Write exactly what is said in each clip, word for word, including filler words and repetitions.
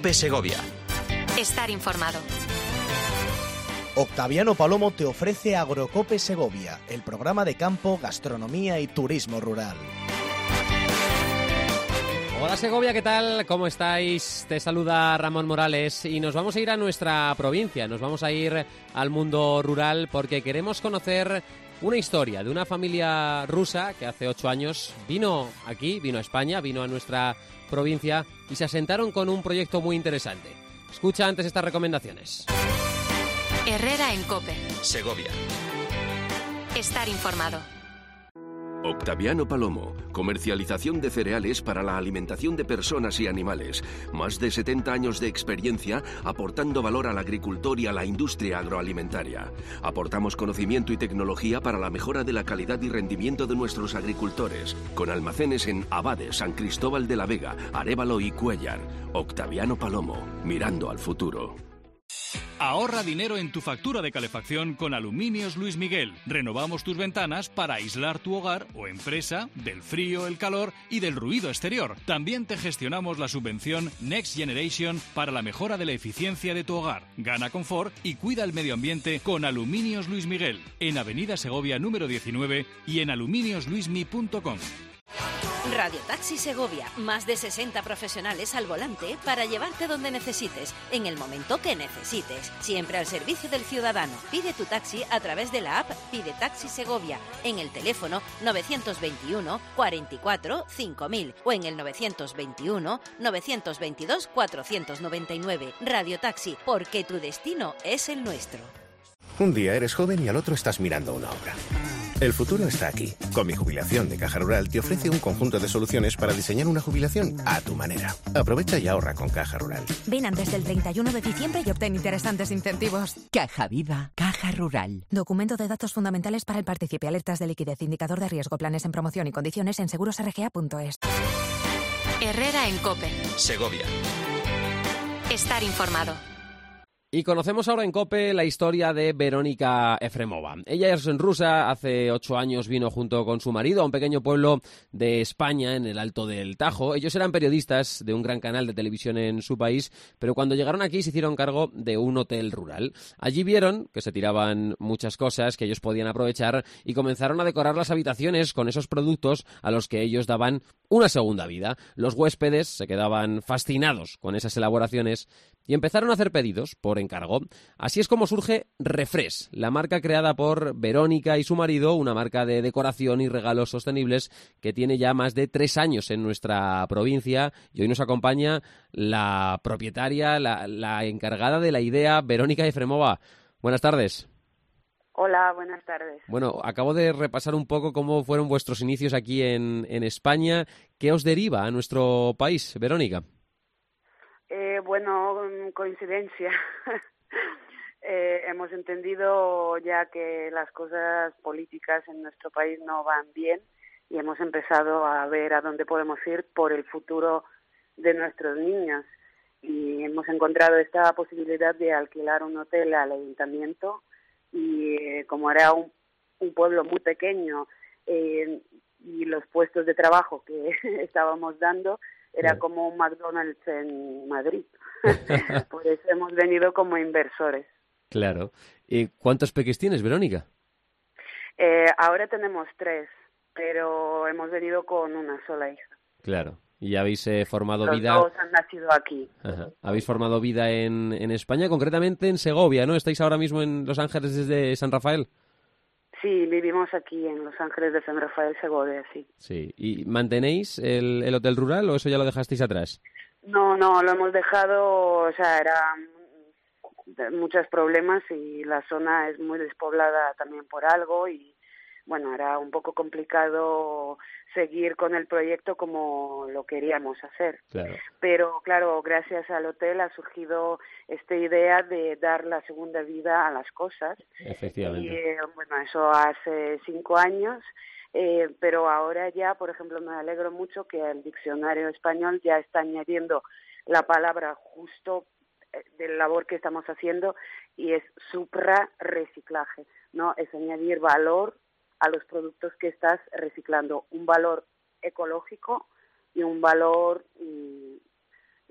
COPE Segovia. Estar informado. Octaviano Palomo te ofrece Agrocope Segovia, el programa de campo, gastronomía y turismo rural. Hola Segovia, ¿qué tal? ¿Cómo estáis? Te saluda Ramón Morales y nos vamos a ir a nuestra provincia, nos vamos a ir al mundo rural porque queremos conocer una historia de una familia rusa que hace ocho años vino aquí, vino a España, vino a nuestra provincia y se asentaron con un proyecto muy interesante. Escucha antes estas recomendaciones. Herrera en COPE. Segovia. Estar informado. Octaviano Palomo, comercialización de cereales para la alimentación de personas y animales. Más de setenta años de experiencia aportando valor al agricultor y a la industria agroalimentaria. Aportamos conocimiento y tecnología para la mejora de la calidad y rendimiento de nuestros agricultores, con almacenes en Abade, San Cristóbal de la Vega, Arévalo y Cuéllar. Octaviano Palomo, mirando al futuro. Ahorra dinero en tu factura de calefacción con Aluminios Luis Miguel. Renovamos tus ventanas para aislar tu hogar o empresa del frío, el calor y del ruido exterior. También te gestionamos la subvención Next Generation para la mejora de la eficiencia de tu hogar. Gana confort y cuida el medio ambiente con Aluminios Luis Miguel. En Avenida Segovia número diecinueve y en aluminios luis mi punto com. Radio Taxi Segovia, más de sesenta profesionales al volante para llevarte donde necesites, en el momento que necesites, siempre al servicio del ciudadano. Pide tu taxi a través de la app Pide Taxi Segovia, en el teléfono novecientos veintiuno, cuarenta y cuatro, cinco mil o en el novecientos veintiuno, novecientos veintidós, cuatrocientos noventa y nueve. Radio Taxi, porque tu destino es el nuestro. Un día eres joven y al otro estás mirando una obra. El futuro está aquí. Con Mi Jubilación de Caja Rural te ofrece un conjunto de soluciones para diseñar una jubilación a tu manera. Aprovecha y ahorra con Caja Rural. Ven antes del treinta y uno de diciembre y obtén interesantes incentivos. Caja Viva, Caja Rural. Documento de datos fundamentales para el participe. Alertas de liquidez, indicador de riesgo, planes en promoción y condiciones en seguros r g a punto es. Herrera en COPE. Segovia. Estar informado. Y conocemos ahora en COPE la historia de Verónica Efremova. Ella es rusa, hace ocho años vino junto con su marido a un pequeño pueblo de España, en el Alto del Tajo. Ellos eran periodistas de un gran canal de televisión en su país, pero cuando llegaron aquí se hicieron cargo de un hotel rural. Allí vieron que se tiraban muchas cosas que ellos podían aprovechar y comenzaron a decorar las habitaciones con esos productos a los que ellos daban una segunda vida. Los huéspedes se quedaban fascinados con esas elaboraciones y empezaron a hacer pedidos por encargo. Así es como surge Refresh, la marca creada por Verónica y su marido, una marca de decoración y regalos sostenibles que tiene ya más de tres años en nuestra provincia, y hoy nos acompaña la propietaria, la, la encargada de la idea, Verónica Efremova. Buenas tardes. Hola, buenas tardes. Bueno, acabo de repasar un poco cómo fueron vuestros inicios aquí en, en España. ¿Qué os deriva a nuestro país, Verónica? Eh, bueno, coincidencia. eh, hemos entendido ya que las cosas políticas en nuestro país no van bien y hemos empezado a ver a dónde podemos ir por el futuro de nuestros niños. Y hemos encontrado esta posibilidad de alquilar un hotel al ayuntamiento y eh, como era un, un pueblo muy pequeño eh, y los puestos de trabajo que estábamos dando, era como un McDonald's en Madrid. Por eso hemos venido como inversores. Claro. ¿Y cuántos peques tienes, Verónica? Eh, ahora tenemos tres, pero hemos venido con una sola hija. Claro. ¿Y habéis eh, formado Los vida? Los dos han nacido aquí. Ajá. ¿Habéis formado vida en, en España, concretamente en Segovia, ¿no? ¿Estáis ahora mismo en Los Ángeles desde San Rafael? Sí, vivimos aquí en Los Ángeles de San Rafael, Segovia, sí. Sí. ¿Y mantenéis el, el hotel rural o eso ya lo dejasteis atrás? No, no, lo hemos dejado, o sea, eran muchos problemas y la zona es muy despoblada también por algo y, bueno, era un poco complicado seguir con el proyecto como lo queríamos hacer. Claro. Pero, claro, gracias al hotel ha surgido esta idea de dar la segunda vida a las cosas. Efectivamente. Y, eh, bueno, eso hace cinco años, eh, pero ahora ya, por ejemplo, me alegro mucho que el diccionario español ya está añadiendo la palabra justo eh, de la labor que estamos haciendo y es supra-reciclaje, ¿no? Es añadir valor a los productos que estás reciclando, un valor ecológico y un valor y,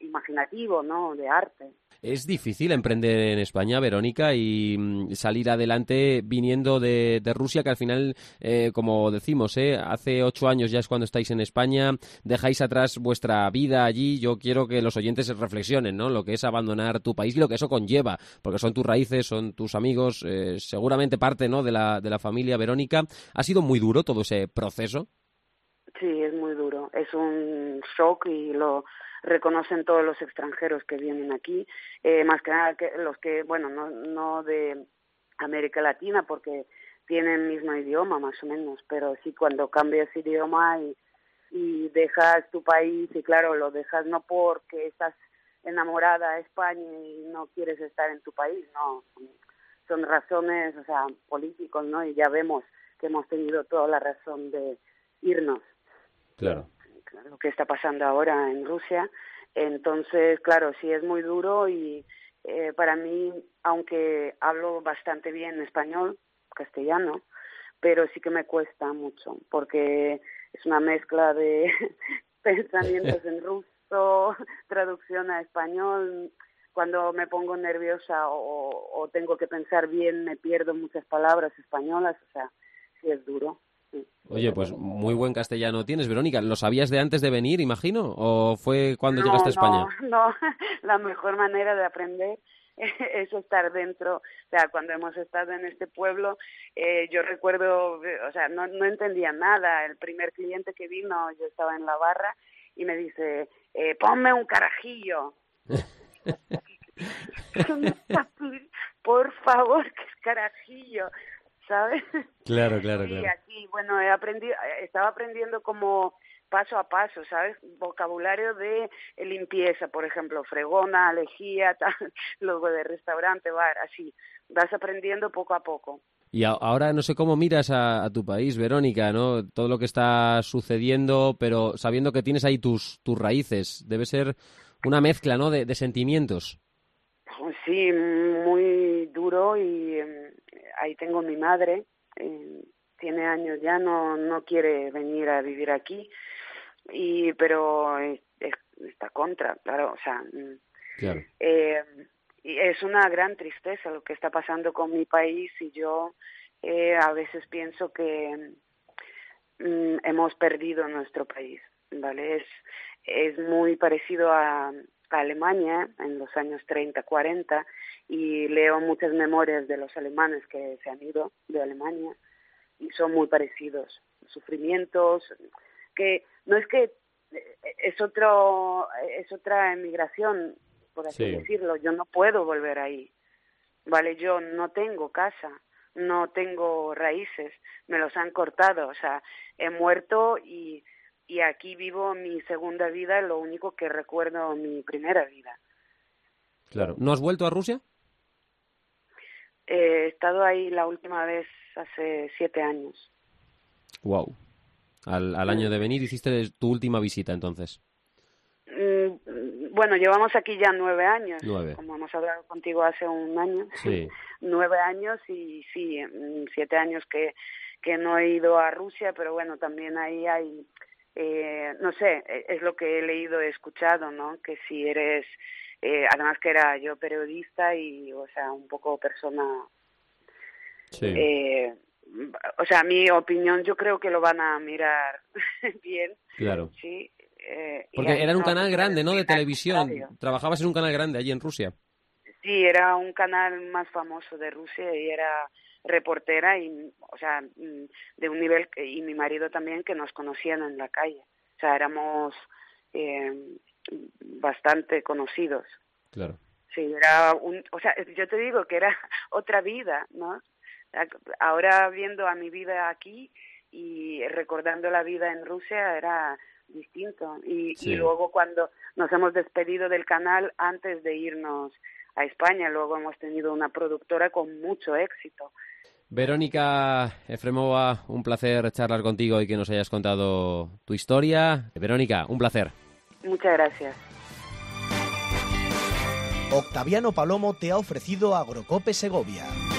imaginativo, ¿no? De arte. Es difícil emprender en España, Verónica, y mm, salir adelante viniendo de, de Rusia, que al final, eh, como decimos, eh, hace ocho años ya es cuando estáis en España, dejáis atrás vuestra vida allí. Yo quiero que los oyentes reflexionen, ¿no? Lo que es abandonar tu país y lo que eso conlleva, porque son tus raíces, son tus amigos, eh, seguramente parte, ¿no? de la, de la familia. Verónica, ¿ha sido muy duro todo ese proceso? Sí, es muy duro. Es un shock y lo reconocen todos los extranjeros que vienen aquí, eh, más que nada que los que, bueno, no, no de América Latina, porque tienen el mismo idioma más o menos, pero sí cuando cambias idioma y, y dejas tu país, y claro, lo dejas no porque estás enamorada de España y no quieres estar en tu país, no, son razones, o sea, políticos, ¿no? Y ya vemos que hemos tenido toda la razón de irnos. Claro. Lo que está pasando ahora en Rusia. Entonces, claro, sí es muy duro y eh, para mí, aunque hablo bastante bien español, castellano, pero sí que me cuesta mucho porque es una mezcla de pensamientos en ruso, traducción a español. Cuando me pongo nerviosa o, o tengo que pensar bien, me pierdo muchas palabras españolas, o sea, sí es duro. Oye, pues muy buen castellano tienes, Verónica. ¿Lo sabías de antes de venir, imagino? ¿O fue cuando no, llegaste a España? No, no. La mejor manera de aprender es estar dentro. O sea, cuando hemos estado en este pueblo, eh, yo recuerdo, o sea, no, no entendía nada. El primer cliente que vino, yo estaba en la barra y me dice, eh, ponme un carajillo. Por favor, que es carajillo, ¿sabes? Claro, claro, y claro. aquí, bueno, he aprendido, estaba aprendiendo como paso a paso, ¿sabes? Vocabulario de limpieza, por ejemplo, fregona, lejía, tal, luego de restaurante, bar, así. Vas aprendiendo poco a poco. Y a- ahora no sé cómo miras a, a tu país, Verónica, ¿no? Todo lo que está sucediendo, pero sabiendo que tienes ahí tus, tus raíces. Debe ser una mezcla, ¿no? De, de sentimientos. Sí, muy duro y eh, ahí tengo mi madre, eh, tiene años ya, no no quiere venir a vivir aquí, y pero es, es, está contra, claro, o sea, Claro. eh, y es una gran tristeza lo que está pasando con mi país y yo eh, a veces pienso que mm, hemos perdido nuestro país, ¿vale? Es, es muy parecido a a Alemania en los años treinta, cuarenta y leo muchas memorias de los alemanes que se han ido de Alemania y son muy parecidos, sufrimientos que no es que es otro es otra emigración, por así Sí. decirlo, yo no puedo volver ahí, vale, yo no tengo casa, no tengo raíces, me los han cortado, o sea, he muerto y y aquí vivo mi segunda vida, lo único que recuerdo mi primera vida. Claro. ¿No has vuelto a Rusia? He estado ahí la última vez hace siete años. Wow. Al, al año de venir hiciste tu última visita, entonces. Mm, Bueno, llevamos aquí ya nueve años, Nueve. como hemos hablado contigo hace un año. Sí. Nueve años y sí, mm, siete años que, que no he ido a Rusia, pero bueno, también ahí hay... Eh, no sé, es lo que he leído, he escuchado, ¿no? Que si eres, eh, además que era yo periodista y, o sea, un poco persona, Sí. eh, o sea, mi opinión yo creo que lo van a mirar bien, Claro. sí. Eh, y Porque ahí era un no canal se grande, ¿no? puede De opinar televisión. contrario. Trabajabas en un canal grande allí en Rusia. Sí, era un canal más famoso de Rusia y era reportera y, o sea, de un nivel que, y mi marido también, que nos conocían en la calle. O sea, éramos eh, bastante conocidos. Claro. Sí, era un, o sea, yo te digo que era otra vida, ¿no? Ahora viendo a mi vida aquí y recordando la vida en Rusia era distinto. Y, Sí. y luego cuando nos hemos despedido del canal antes de irnos a España, luego hemos tenido una productora con mucho éxito. Verónica Efremova, un placer charlar contigo y que nos hayas contado tu historia. Verónica, un placer. Muchas gracias. Octaviano Palomo te ha ofrecido Agrocope Segovia.